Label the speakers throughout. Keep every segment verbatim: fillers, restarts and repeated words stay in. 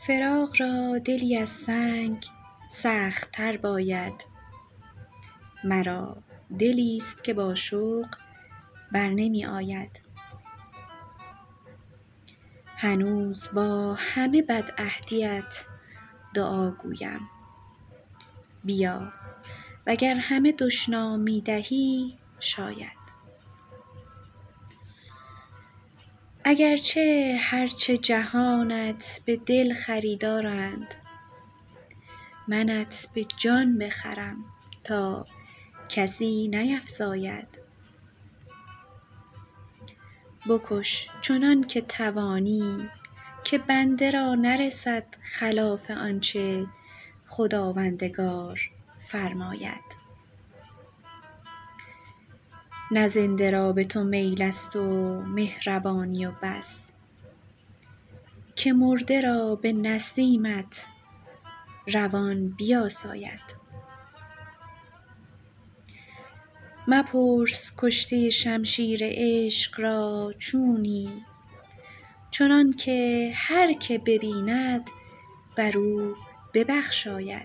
Speaker 1: فراق را دلی از سنگ سخت تر باید، مرا دلی است که با شوق بر نمی آید. هنوز با همه بدعهدی‌ات دعا گویم، بیا وگر همه دشنام می دهی شاید. اگرچه هرچه جهانت به دل خریدارند، منت به جان بخرم تا کسی نیفزاید. بکش چنان که توانی که بنده را نرسد خلاف آنچه خداوندگار فرماید. نه زنده را به تو میل است و مهربانی و بس، که مرده را به نسیمت روان بیاساید. مپرس کشته شمشیر عشق را چونی، چنان که هر که ببیند بر او ببخشاید.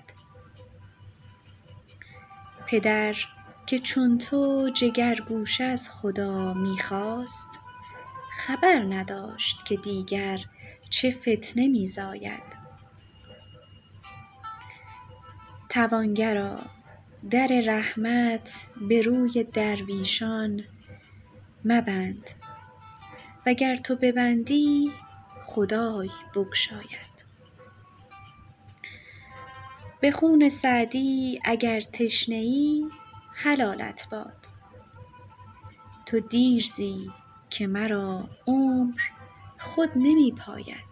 Speaker 1: پدر که چون تو جگرگوشه از خدا می خواست، خبر نداشت که دیگر چه فتنه می زاید. توانگرا در رحمت به روی درویشان مبند، وگر تو ببندی خدای بگشاید. به خون سعدی اگر تشنه ای حلالت باد، تو دیر زی که مرا عمر خود نمی پاید.